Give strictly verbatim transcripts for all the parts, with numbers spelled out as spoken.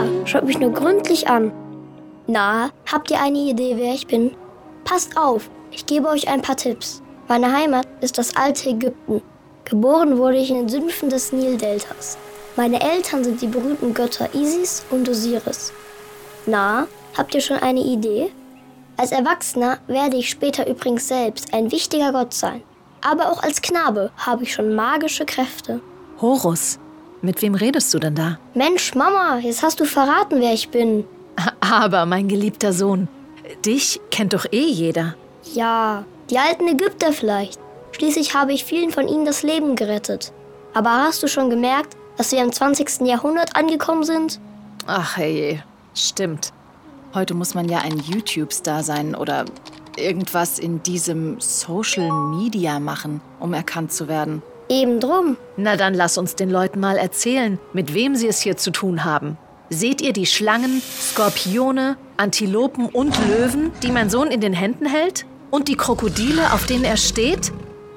Ja, schaut mich nur gründlich an. Na, habt ihr eine Idee, wer ich bin? Passt auf, ich gebe euch ein paar Tipps. Meine Heimat ist das alte Ägypten. Geboren wurde ich in den Sümpfen des Nildeltas. Meine Eltern sind die berühmten Götter Isis und Osiris. Na, habt ihr schon eine Idee? Als Erwachsener werde ich später übrigens selbst ein wichtiger Gott sein. Aber auch als Knabe habe ich schon magische Kräfte. Horus, mit wem redest du denn da? Mensch, Mama, jetzt hast du verraten, wer ich bin. Aber, mein geliebter Sohn, dich kennt doch eh jeder. Ja, die alten Ägypter vielleicht. Schließlich habe ich vielen von ihnen das Leben gerettet. Aber hast du schon gemerkt, dass wir im zwanzigsten Jahrhundert angekommen sind? Ach herrje, stimmt. Heute muss man ja ein YouTube-Star sein oder irgendwas in diesem Social Media machen, um erkannt zu werden. Eben drum. Na dann lass uns den Leuten mal erzählen, mit wem sie es hier zu tun haben. Seht ihr die Schlangen, Skorpione, Antilopen und Löwen, die mein Sohn in den Händen hält? Und die Krokodile, auf denen er steht?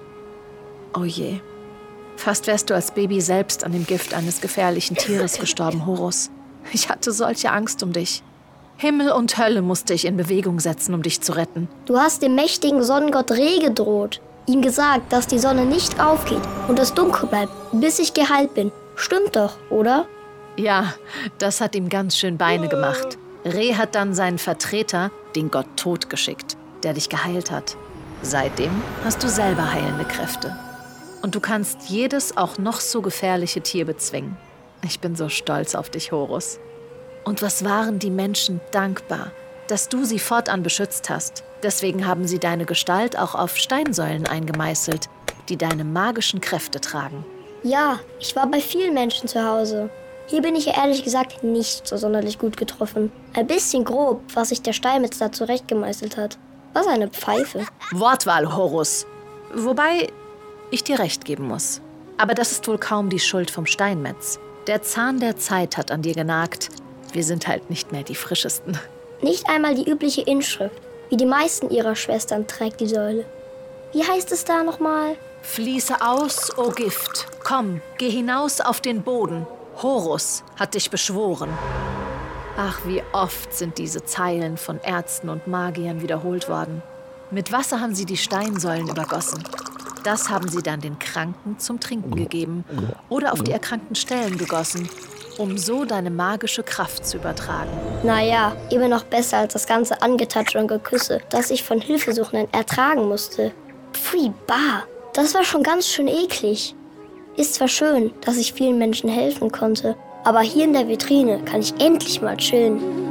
Oh je. Fast wärst du als Baby selbst an dem Gift eines gefährlichen Tieres gestorben, Horus. Ich hatte solche Angst um dich. Himmel und Hölle musste ich in Bewegung setzen, um dich zu retten. Du hast dem mächtigen Sonnengott Re gedroht. Ihm gesagt, dass die Sonne nicht aufgeht und es dunkel bleibt, bis ich geheilt bin. Stimmt doch, oder? Ja, das hat ihm ganz schön Beine gemacht. Re hat dann seinen Vertreter, den Gott Tod, geschickt, der dich geheilt hat. Seitdem hast du selber heilende Kräfte. Und du kannst jedes, auch noch so gefährliche Tier bezwingen. Ich bin so stolz auf dich, Horus. Und was waren die Menschen dankbar, dass du sie fortan beschützt hast. Deswegen haben sie deine Gestalt auch auf Steinsäulen eingemeißelt, die deine magischen Kräfte tragen. Ja, ich war bei vielen Menschen zu Hause. Hier bin ich ja ehrlich gesagt nicht so sonderlich gut getroffen. Ein bisschen grob, was sich der Steinmetz da zurechtgemeißelt hat. Was eine Pfeife. Wortwahl, Horus. Wobei ich dir recht geben muss. Aber das ist wohl kaum die Schuld vom Steinmetz. Der Zahn der Zeit hat an dir genagt. Wir sind halt nicht mehr die frischesten. Nicht einmal die übliche Inschrift, wie die meisten ihrer Schwestern, trägt die Säule. Wie heißt es da nochmal? Fließe aus, o Gift. Komm, geh hinaus auf den Boden. Horus hat dich beschworen. Ach, wie oft sind diese Zeilen von Ärzten und Magiern wiederholt worden. Mit Wasser haben sie die Steinsäulen übergossen. Das haben sie dann den Kranken zum Trinken gegeben oder auf die erkrankten Stellen gegossen, um so deine magische Kraft zu übertragen. Naja, immer noch besser als das ganze Angetatsche und Geküsse, das ich von Hilfesuchenden ertragen musste. Pfui, bah, das war schon ganz schön eklig. Ist zwar schön, dass ich vielen Menschen helfen konnte, aber hier in der Vitrine kann ich endlich mal chillen.